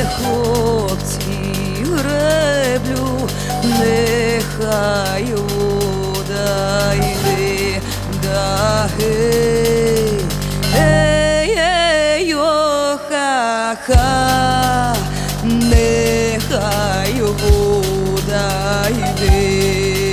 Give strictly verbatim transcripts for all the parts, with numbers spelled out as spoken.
хлопці греблю, нехай вода йде, да гей, ей, ей, йо, ха-ха, нехай вода йде.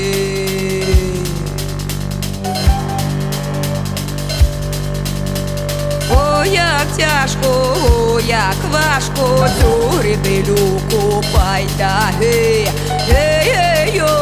О, як тяжко, о, як важко, цю гребелю копай, да гей, ей, ей, йо,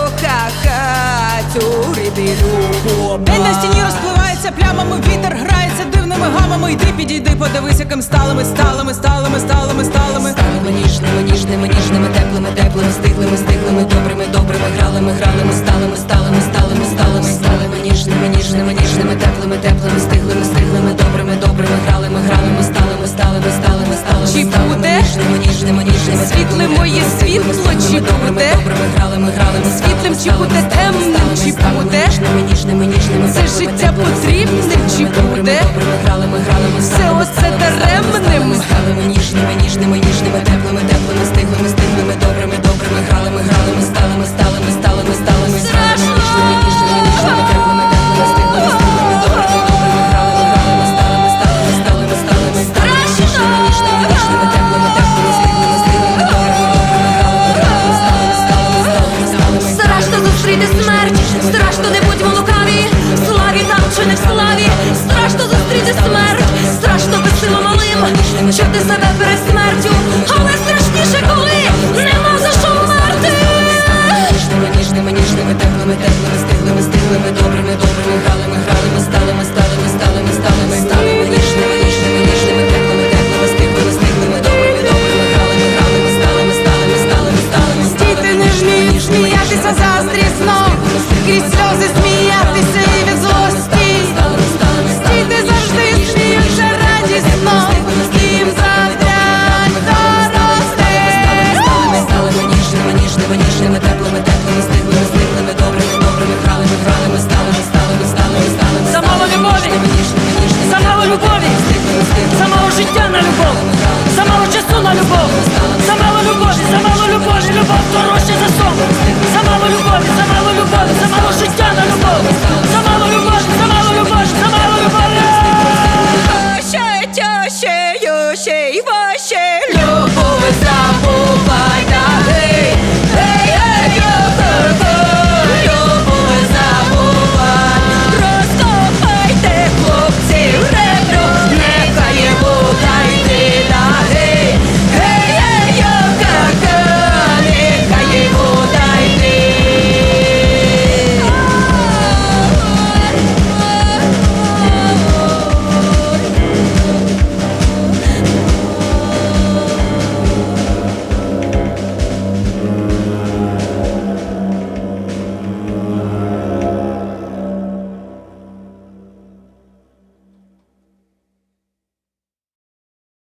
ха-ха, цю гребелю копай. День на стіні розпливається плямами, вітер грається дивними гамами. Йди, підійди, подивись, яким сталими, сталими, сталими, сталими, сталими. Сталими ніжними, ніжними, ніжними, теплими, теплими, стиглими, стиглими, добрими, добрими, гралими, гралими, сталими, сталими, сталими, сталими, сталими, ніжними, ніжними, ніжними, теплими, теплими, стиглими, стиглими, добрими, добрими, гралими, гралими, сталими, сталими, сталими, сталими, Чи буде ніжними, ніжними, ніжними, світле моє світло, чи буде світлим, чи буде темним, чи буде це життя потрібним, чи буде все оце даремним? Сталими ніжними, ніжними, ніжними, теплими, теплими, стиглими, стиглими, добрими, добрими, гралими, гралими, сталими, сталими, сталими, сталими, Страшно! ніжними, ніжними, ніжними, теплими, теплими, стиглими, стиглими, добрими, добрими, гралими, гралими, сталими, сталими, сталими, сталими, сталими, ніжними, ніжними, ніжними, теплими, теплими, стиглими, стиглими, добрими, добрими, гралими, гралими, сталими, сталими, сталими, сталими. Страшно зустріти смерть, страшно не будьмо лукаві, славі там чи не в славі, страшно зустріти смерть, страшно безсило малим, чути себе перед смертю, але страшніше, коли нема за що вмерти. Ніжними, ніжними, ніжними, теплими, теплими, стиглими, стиглими, добрими, добрими, гралими, гралими, сталими, сталими, сталими, сталими, сталими, ніжними, ніжними, ніжними, теплими, теплими, стиглими, стиглими, добрими, добрими, гралими, гралими, сталими, сталими, сталими, сталими. Стійте, не жміть, сміятися заздрісно, крізь сльози сміятися і від злості. Стійте завжди, сміються радісно, їм завдять дорости. Сталими, ніжними, ніжними, ніжними, теплими, теплими, стиглими, стиглими, добрими, добрими, гралими, гралими, сталими, сталими, сталими, сталими. За мало любові, за мало любові, за мало життя на любов, за мало часу на любов, за мало любові, за мало любові, любов дорожча за сон. За мало любові, за мало любові, за мало життя на любов, за мало любові, за мало любові, за мало любові. Ще, ще, ще, ще, ще,